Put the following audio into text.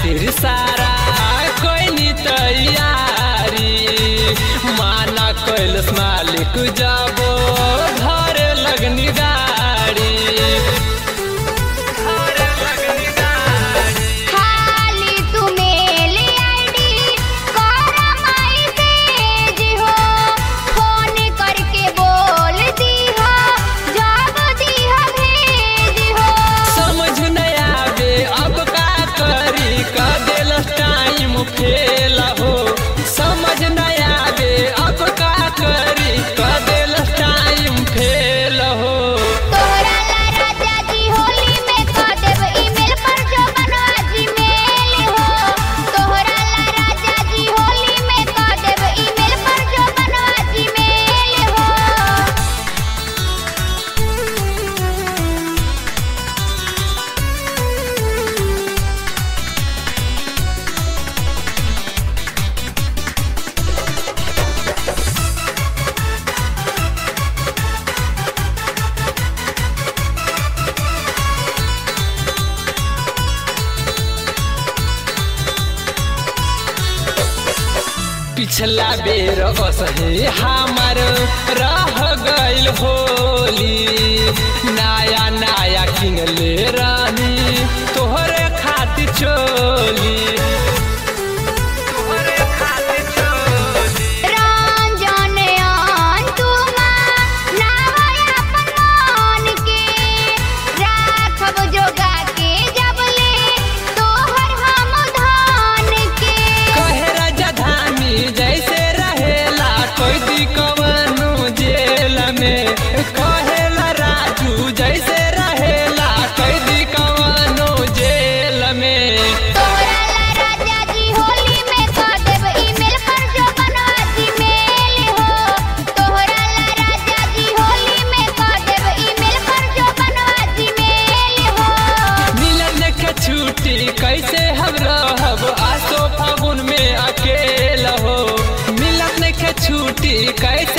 खातिर सारा कोई तैयारी माना कैलस मालिक जाबो घर लगनी गाड़ी पिछला बेर असहे हमार रह गइल होली नया नया किनले रानी तोहरे खातिर चोली कहेला राजू जैसे रहेला कैदी कवनो जेल में तोहरा ला राजा जी होली में कह देब ईमेल पर जो बनवा जीमेल हो तोहरा ला राजा जी होली में कह देब ईमेल पर जो बनवा जीमेल हो मिलन के छुट्टी कैसे हम रहब आसो फागुन में अकेला हो मिलन के छुट्टी कैसे